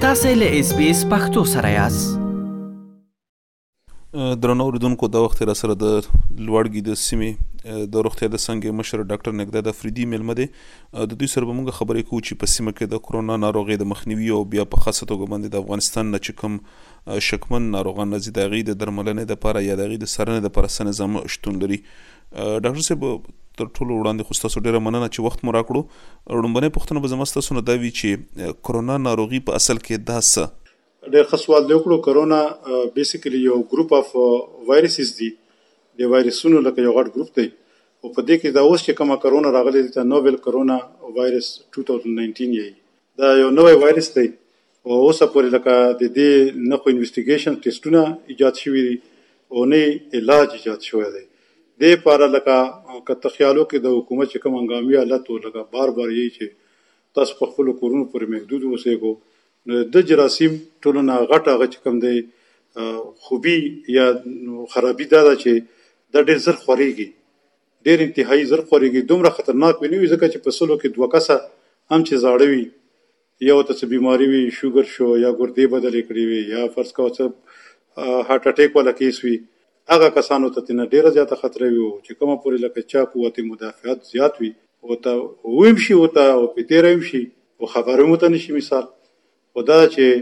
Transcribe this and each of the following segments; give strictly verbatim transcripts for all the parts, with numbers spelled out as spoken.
تاسو له اس بي اس پختو سره یاست. درنو اوریدونکو د وخت را سره د لوړګي د سیمې د روغتیا د څنګه مشر ډاکټر نګداد افریدي ملمه دي د دوی سره به موږ خبرې کوو چې په سیمه کې د کرونا ناروغي د مخنیوي او بیا په خاصه توګه باندې د افغانستان نه چې کوم شکمن ناروغان نه زیات غي د درملنې د لپاره یا د غي د سرنې د لپاره سن نظام شتون لري. ډاکټر صاحب تر ټولو وړاندې خو تاسو ډیره مننه چې وخت مو راکړو. وړاندې پوښتنه به زما تاسو نه دا وی چې کرونا ناروغي په اصل کې دا څه ډېر ښه سوال دی وکړو. کرونا بیسیکلی یو ګروپ اف وایرسز دي، د وایرسونو لکه یو غټ ګروپ دی او په دې کې دا اوس چې کومه کرونا راغلی دی ته نوویل کرونا وایرس دوه هزار نولس یې دا یو نوی وایرس دی او اوس پورې لکه د دې نه خو انویسټیګیشن ټیسټونه ایجاد شوي دي او نه علاج ایجاد شوی دی. دې لپاره لکه که ته خیال وکړې د حکومت چې کوم هنګامي حالت و لکه بار بار یې چې تاسو په خپلو کورونو پورې محدود اوسېږو نو د جراثیم ټولو نه غټ هغه چې کوم دی خوبي یا خرابي دا ده چې دا ډېر زر خورېږي، ډېر انتهایي زر خورېږي، دومره خطرناک به نه وي ځکه چې په سلو کې دوه کسه هم چې زاړه وي یا ورته څه بیماري وي، شوګر شو یا ګردې بدلې کړې وي یا فرض کوه څه هارټ اټیک والا کیس وي، هغه کسانو ته ترې نه ډېره زیاته خطره وي چې کومه پورې لکه چا قوت مدافعت زیات وي ورته ویم شي ورته او په تېره ویم شي او خبر هم ورته نه شي. مثال خو دا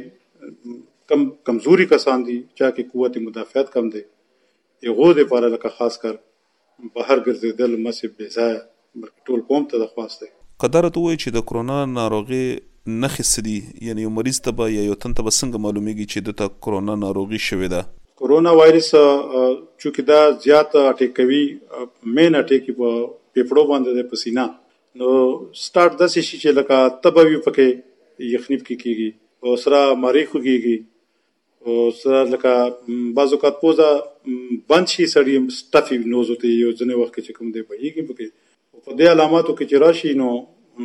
چې کم کمزوري کسان دي چا کې قوت مدافعت کم دی هغو دپاره لکه خاص کر بهر ګرځېدل مسې بې ځایه ټول قوم ته درخواست دی. که دا راته ووایي چې د کرونا ناروغي نښې څه دي، یعنې یو مریض ته به یا یو تن ته به څنګه معلومیږي چې دته کرونا ناروغي شوې ده؟ کرونا وایرس چونکې دا زیات اټیک کوي، مین اټیک په پیپړو باندې دی، په سینه، نو سټارټ داسې شي چې لکه تبه وي پکې یخني پکې کېږي او سره ماری خوږېږي او سره لکه بعض اوقات پوزه بند شي، سړي سټفي نوز ورته یو ځینې وخت کې چې کوم دی بهیږي پکې. په دې علاماتو کې چې راشي نو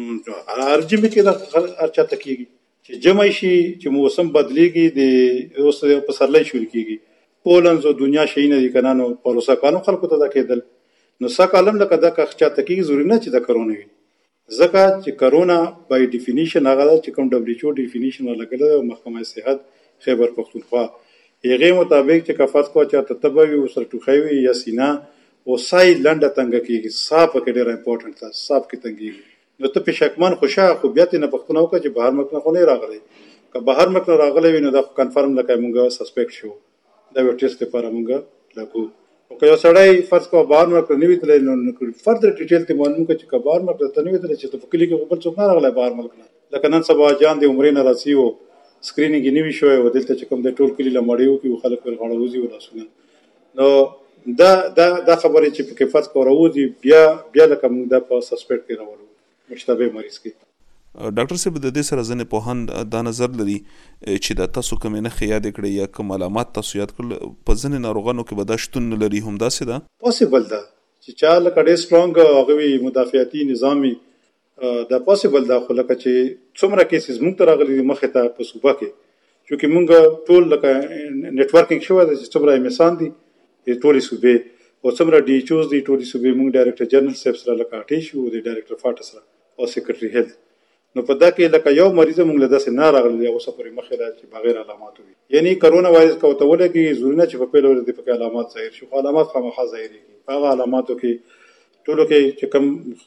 هر جمعې کې د هر چا ته کېږي چې جمع شي چې موسم بدلېږي د اوس پسرلی شروع کېږي. پولنز او دنیا شي نه دي کنه، نو پروسه کانو خلکو ته دا کېدل نو سا کالم لکه دا که چا ته کېږي ضروري نه چې دا کرونا وي، ځکه چې کرونا بای ډیفینیشن هغه ده چې کوم ډبلیو ایچ او ډیفینیشن ولګلی او محکمه صحت خیبر پښتونخوا هغې مطابق چې که فرض کوه چا ته تبه وي ورسره ټوخی وي یا سینه او سای لنډه تنګه کېږي، سا پکې ډېره امپورټنټ ده، سا پکې تنګېږي نو ته پې شکمن خو شه، خو بیا ترې نه پوښتنه وکړه چې بهر ملک نه خو نه راغلی. که بهر ملک نه راغلی وي نو دا خو کنفرم لکه مونږ سسپیکټ شو، دا یو ټیسټ لپاره مونږ لګو. او که یو سړی فرض کوه بهر ملک نه وي تللی نو فردر ډیټیل ته معلوم کړه چې که بهر ملک ته نه وي تللی چې ته په کلي کې خو بل څوک نه راغلی بهر ملک نه، لکه نن سبا جان د عمرې نه راسي و سکرینینګ یې نه وي شوی و دلته چې کوم دی ټول کلي له مړې وکړي خلک پرې غاړه وځي و لاسونه، نو دا دا دا خبرې چې پکې فرض کوه راوځي بیا بیا لکه مونږ دا په سسپیکټ کې راولو مشتبه مریض کې. ډاکټر صاحب د دې سره ځینې پوهان دا نظر لري چې د تاسو کومې نښې یادې کړې یا کوم علامات تاسو یاد کړل په ځینې ناروغانو کې به دا شتون نه لري، همداسې ده؟ پاسبل ده چې چا لکه ډېر سټرانګ هغه وي مدافعتي نظام وي، دا پاسبل ده. خو لکه چې څومره کیسز مونږ ته راغلي دي مخې ته په صوبه کې، چونکې مونږ ټول لکه نیټورکینګ شوی ده چې څومره امیسان دي ټولې صوبې او څومره ډي ایچ اوز دي ټولې صوبې، مونږ ډایرکټر جنرل صاحب سره لکه اټې شو د ډایرکټر فاټه سره او سیکرټري هیلث، نو په دا کې لکه یو مریض مونږ له داسې نه راغلی دی اوسه پورې مخې ده چې بغیر علاماتو وي، یعنی کرونا وایرس که ورته ولګي ضروري نه چې په پیل ورځ دې پکې علامات ظاهر شي، خو علامات خامخا ظاهرېږي. په هغه علاماتو کې ټولو کې چې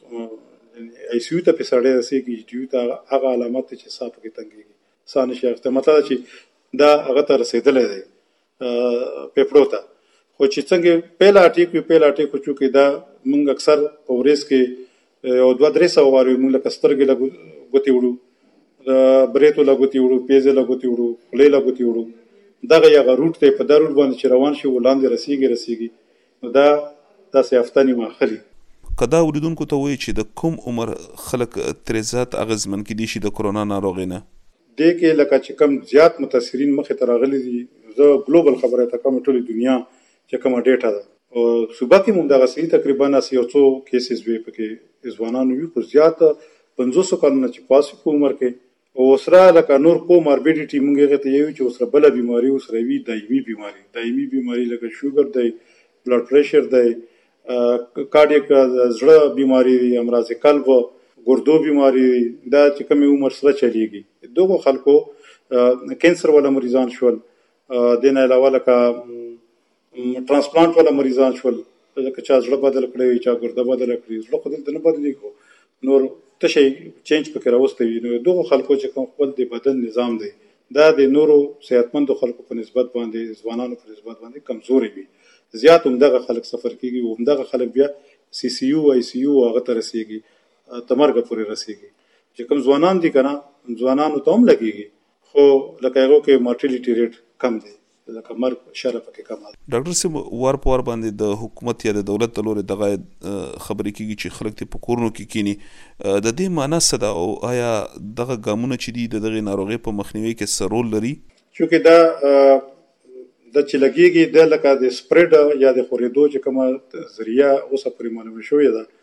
کوم آی سی یو ته پې سړی رسېږي، جي ټي یو ته، هغه علامات دی چې ساه پکې تنګېږي، ساه نشي اخیستی، مطلب دا چې دا هغه ته رسېدلی دی پیپړو ته. خو چې څنګه پیله اټیک وي، پیله اټیک خو چونکې دا مونږ اکثر په ورځ کې یو دوه درې سوه وارې مونږ لکه سترګې له ګوتې وړو، د بریتو له ګوتې وړو، پیزې له ګوتې وړو، خولې له ګوتې وړو، دغه یغه روټ دی، په دا روټ باندې چې روان شي ولاندې رسېږي رسېږي نو دا داسې هفته نیمه اخلي. که دا اورېدونکو ته وایي چې د کوم عمر خلک ترې زیات اغېزمن کېدی شي د کرونا ناروغۍ نه؟ دې کې لکه چې کوم زیات متاثرین مخې ته راغلي دي، زه ګلوبل خبره ته کوم ټولې دنیا چې کومه ډیټا ده او صوبه کې مونږ دغسې تقریبا اسې یو څو کیسز وي پکې ځوانان وي، خو زیات پنځوسو کلونو چې پاسې په عمر کې او سره لکه نور کوماربیډیټي مونږ هغې ته یوي چې ورسره بله بیماري ورسره وي، دایمي بیماري دایمي بیماري لکه شوګر دی، بلډ پریشر دی، کارډیک زړه بیماري دی، امراض قلب، ګردو بیماري دی، دا چې کومې عمر سره چلیږي. دغو خلکو کینسر والا مریضان شول، د نه علاوه لکه ترانسپلانټ والا مریضان شول، لکه چا زړه بدل کړی، چا ګرده بدل کړي، زړه خو دلته نه بدلېږي، نور تشی چینج پکې راوستی وي. نو دغو خلکو چې کوم خپل د بدن نظام دی دا د نورو صحتمندو خلکو په نسبت باندې، ځوانانو په نسبت باندې کمزوري وي. زیات همدغه خلک سفر کېږي او همدغه خلک بیا سی سی یو آی سی یو هغه ته رسېږي، تر مرګه پورې رسېږي. چې کوم ځوانان دي که نه، ځوانانو ته هم لګېږي، خو لکه هغو کې مارټیلیټي ریټ کم دی، لکه مرګ شره پکې کم ده. ډاکټر صاحب وار په وار باندې د حکومت یا د دولت د لورې دغه خبرې کېږي چې خلک دې په کورونو کې کینی، د دې معنا څه ده او آیا دغه ګامونه چې دي د دغې ناروغۍ په مخنیوي کې څه رول لري؟ چونکې دا د چې لګېږي د لکه د سپریډ یا د خورېدو چې کومه ذریعه اوسه پورې معلومه شوې ده،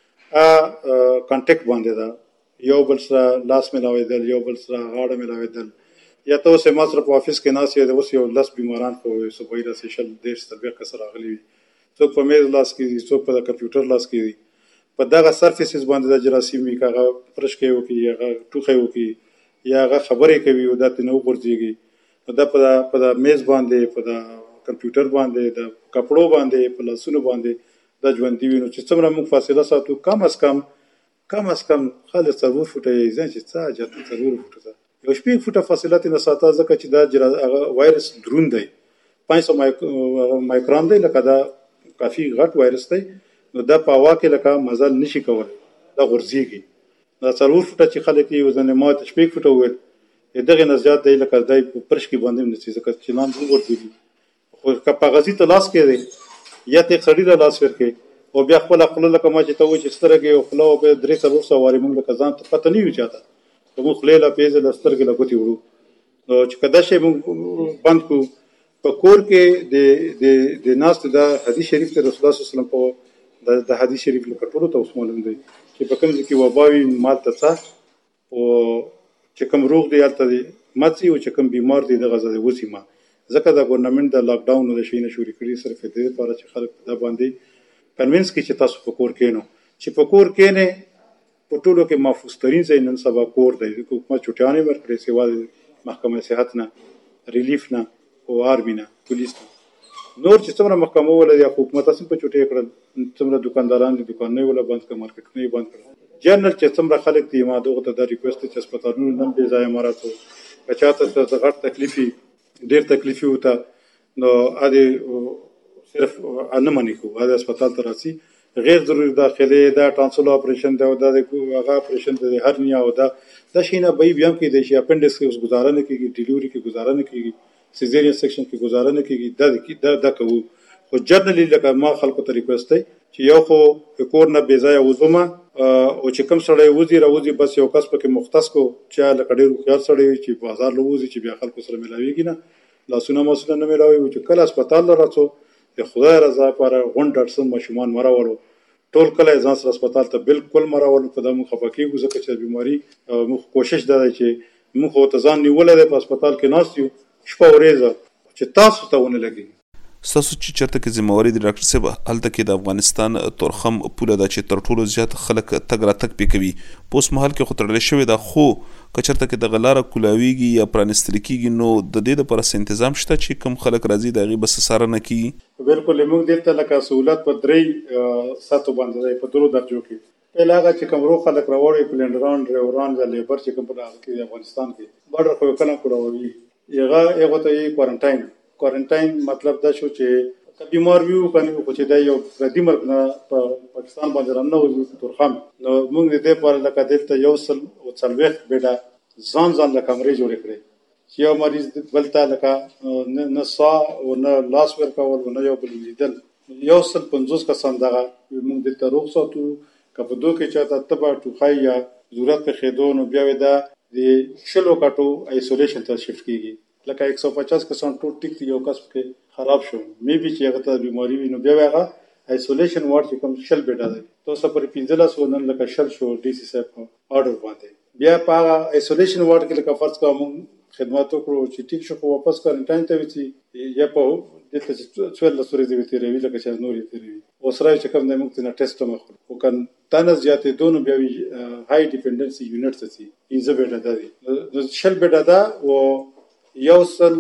کانټیکټ باندې ده، یو بل سره لاس ملاوېدل، یو بل سره غاړه ملاوېدل، یا ته اوس ما سره په افیس کې ناست یې، اوس یو لس بیماران خو صبحی راسې شل دېرش څلوېښت کسه راغلي وي، څوک په میز لاس کې دي، څوک په کمپیوټر لاس کې دي، په دغه سرفیسز باندې د جراثیم وي، که هغه پرشکې وکړي، هغه ټوخی وکړي، یا هغه خبرې کوي او دا ترې نه وغورځېږي، نو دا په د میز باندې، په د کمپیوټر باندې، د کپړو باندې، په لاسونو باندې دا ژوندي وي. نو چې څومره موږ فاصله ساتو، کم از کم کم از کم خالص څلور فوټه یې ځان چې څه حاجت څلور فوټه ته یو شپږ فوټه فاصله ترې نه ساته، ځکه چې دا هغه وایرس دروند دی، پنځ سوه مایکرون دی، لکه دا کافي غټ وایرس دی، نو دا په هوا کې لکه مزل نشي کولی، دا غورځېږي. دا څلور فوټه چې خلک یې وزن ما ته شپږ فوټه وویل، دغې نه زیات دی، لکه دی په پرشکې باندې هم نشي، ځکه چې لاندې هم غورځېږي. خو که کاغذي ته لاس کې دی یا ته یې سړي ته لاس ورکړې او بیا خپله خوله لکه ما چې ته وایي چې سترګې او خوله او بیا درې څلور سوه وارې موږ لکه ځان ته پته نه وي چاته، موږ خولې له پیزې له سترګې له ګوتې وړو. نو چې که دا شی موږ بند کړو په کور کې د د ناستې دا حدیث شریف دی، رسول الله صلی الله علیه وسلم په د حدیث شریف لکه ټولو ته اوس معلوم دی چې په کوم ځای کې وبا وي مال ته څه، او چې کوم روغ دی هلته دی مه ځي، او چې کوم بیمار دی دغه ځای وځي ما. ځکه د ګورنمنټ د لاکډاون د شي نه شوري کړي صرف د دې لپاره چې خلک په دا باندې کنوینس کړي چې تاسو په کور کښېنو، چې په کور کښېنئ. په ټولو کې محفوظ ترین ځای نن سبا کور دی. حکومت چوټیانې ورکړې سوا د محکمه صحت نه، ریلیف نه، او آرمي نه، پولیس نه، نور چې څومره محکمه ولري یا حکومت هم په چوټې کړل، څومره دکانداران دي دکانونه ولا بند کړل، مارکیټونه یې بند کړل. جنرال چې څومره خلک دي ما دغه ته دا ریکوست چې هسپتالونه نن بې ځایه مراتو، که چاته څه غټ تکلیف وي، ډېر تکلیف وي ورته، نو ادې صرف نه منې کوو، ادې هسپتال ته راسي، غیر ضروري داخلې، دا ټانسل اپریشن دی او دا د هغه اپریشن دی، هرنیا او دا دا شي نه به بیا هم کېدای شي، اپنډکس کې اوس ګزاره نه کېږي، ډیلیوري کې ګزاره نه کېږي، سیزیرین سیکشن کې ګزاره نه کېږي، دا دا کوو. خو جنرالي لکه ما خلکو ته ریکوست دی چې یو خو کور نه بې ځایه وځومه، او چې کوم سړی وځي راوځي بس یو کس پکې مختص کو، چې لکه ډېر هوښیار سړی وي چې بازار له وځي چې بیا خلکو سره ملاویږي نه، لاسونه ماسونه نه ملاوي، چې کله هسپتال له راڅو د خدای رضا لپاره غونډ ډاټسن ماشومان مه راولو، ټول کله ځان سره هسپتال ته بالکل مه راولو. په دا موږ خفه کېږو، ځکه چې بیماري موږ کوشش دا دی چې موږ خو ورته ځان نیولی دی، په هسپتال کې ناست یو شپه ورځه چې تاسو ته ونه لګېږي. ستاسو چې چېرته کې ذمهواري د ډاکټر صاحب هلته کې د افغانستان تورخم پوله ده چې تر ټولو زیات خلک تګ راتګ پې کوي، په اوس مهال کې خو تړلی شوې ده، خو که چېرته کې دغه لاره کولاویږي یا پرانستل کېږي، نو د دې دپاره څه انتظام شته چې کوم خلک راځي د هغې به څه څارنه کېږي؟ بالکل موږ دلته لکه سهولت په درې سطحو باندې دی، په درو درجو کې. پهله هغه چې کوم روغ خلک راوړي، پلینډران، ډریوران یا لیبر چې کوم په هغه کې د افغانستان کې بارډر خو یو کله کولاوي، هغه هغو ته یې کوارنټاین. کوارنټاین مطلب دا شو چې که بیمار وي که نه وي، خو چې دا یو پردي ملک نه په پاکستان باندې راننوځي تورخم، نو موږ د دې لپاره لکه دلته یو سل او څلوېښت بېډه ځان ځان له کمرې جوړې کړې چې یو مریض بل ته لکه نه ساه او نه لاس ورکول او نه یو بل لیدل، یو سل پنځوس کسان دغه موږ دلته روغ ساتو. که په دو کې چاته تبه ټوخی یا ضرورت پېښېدو، نو بیا دا د شلو کټو آیسولیشن ته شفټ کېږي. لکه یک سو پچاس کسان ټول ټیک دي، یو کس پکې خراب شو مې بي چې هغه ته بیماري وي، نو بیا هغه آیسولیشن وارډ چې کوم شل بیډه دی، تو څه پرې پنځلس و نن لکه شل شو ډي سي صاحب په آرډر باندې. بیا په هغه آیسولیشن وارډ کې لکه فرض کړه موږ خدمات وکړو چې ټیک شو، خو واپس کوارنټاین ته وځي یا په دلته چې څوارلس ورځې به تېروي، لکه چې نور یې تېروي. اوس رایو چې کوم دی موږ ترېنه ټېسټ هم اخلو، خو که تنه زیاتېدو نو بیا هاي ډیپندنسي یونټ ته ځي پنځه بیډه ده دي نو شل بیډه ده او یو سل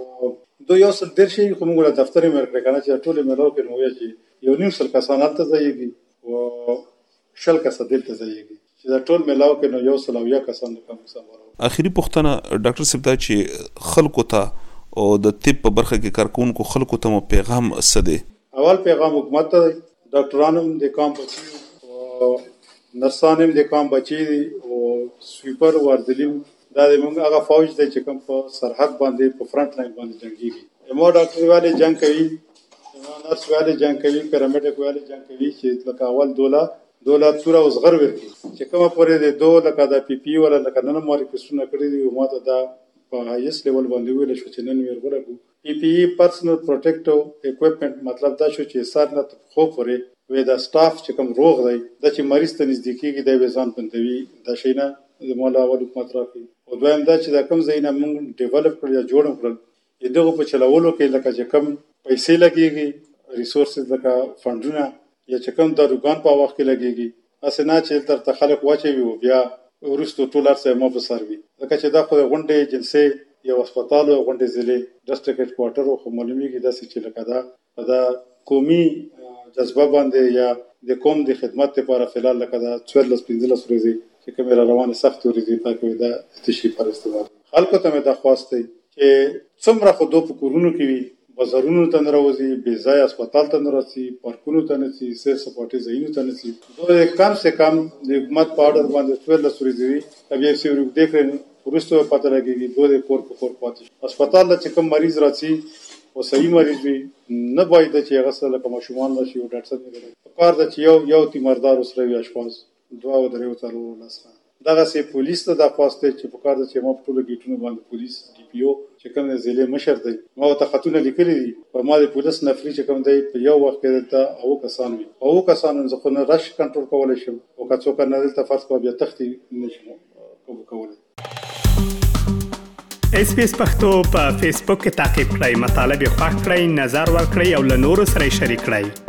دو یو سل دېرش یې خو موږ له دفتر یې ورکړی که نه چې ټولې میلاو کړي نو وایي چې یو نیم سل کسان هلته ځایږي او شل کسه دلته ځایږي چې دا ټول میلاو کړي نو یو سل اویا کسان د کوم سمورو اخري پوښتنه ډاکټر صاحب دا چې خلکو ته او د طب په برخه کې کارکونکو خلکو ته مو پیغام څه دی؟ اول پیغام حکومت ته دی، ډاکټرانو هم د کام بچي او نرسان هم د کام بچي دي او سویپر واردلیم دا د موږ هغه فوج دی چې کوم په سرحد باندې په فرنٹ لاین باندې جنګېږي. امو ډاکټر والے جنګ کوي، امو نرس والے جنګ کوي، پیرامیډیک والے جنګ کوي چې لکه اول دوله دوله توره او زغر ورکړي چې کومه پورې د دو لکه د پی پی ولا لکه نن مو ریکوستونه کړي دي او ماته دا په هایست لیول باندې ویل شو چې نن ویل ورغو پی پی ای پرسنل پروټیکټیو اکوپمنټ مطلب دا شو چې سر نه خو پورې وې دا سټاف چې کوم روغ دی د چې مریض ته نږدې کېږي د وزن بندوي د شي نه د مولا اول حکومت راکړي او دویم دا چې دا کوم ځای نه موږ ډیولپ کړل یا جوړ کړل دغه په چلولو کې لکه چې کوم پیسې لګېږي ریسورسز لکه فنډونه یا چې کوم داروګان په وخت کې لګېږي هسې نه چې تر ته خلک واچوي او بیا وروسته ټول هر څه مو په سر وي ځکه چې دا خو د غونډې جلسې یو هسپتال او غونډې ضلع ډسټرکټ هیډ کوارټر خو معلومیږي داسې چې لکه دا په دا قومي جذبه باندې یا د قوم د خدمت لپاره فعال لکه دا څوارلس پنځلس ورځې چې کومې را روانې سختې ورځې پاکوي دا تشي پر استعمال خلکو ته مې دا خواست دی چې څومره خو دو په کورونو کې وي بازارونو ته نه راوځي بې ځایه هسپتال ته نه راسي پارکونو ته نه ځي سیر سپاټي ځایونو ته نه ځي دوی کم سے کم د حکومت په اډر باندې څوارلس ورځې وي که بیا یې څه ورږدې کړي وروسته پته لګېږي دوی د کور په کور پاتې شي هسپتال ته چې کوم مریض راځي او صحیح مریض وي نه باید چې هغه سره لکه ماشومان راشي او ډاکټر صاحب نه پکار ده چې یو یو تیماردار سره وي اشپاز دوه او درې څلور لسه دغسې پولیس ته دا خواست دی چې پکار ده چې ما په ټولو ګیټونو باندې پولیس ډي پي او چې کوم د ضلع مشر دی ما ورته خطونه لیکلي دي په ما د پولیس نفري چې کوم دی په یو وخت کې دلته اوه کسان وي اوه کسانو زه خو نه رش کنټرول کولی شم او که څوک نه دلته فرض کړه بیا تښتي نه شم قبول کولی. اس پی اس پښتو په فیسبوک کې تعقیب کړئ، مطالب یې خوښ کړئ، نظر ورکړئ او له نورو سره یې شریک کړئ.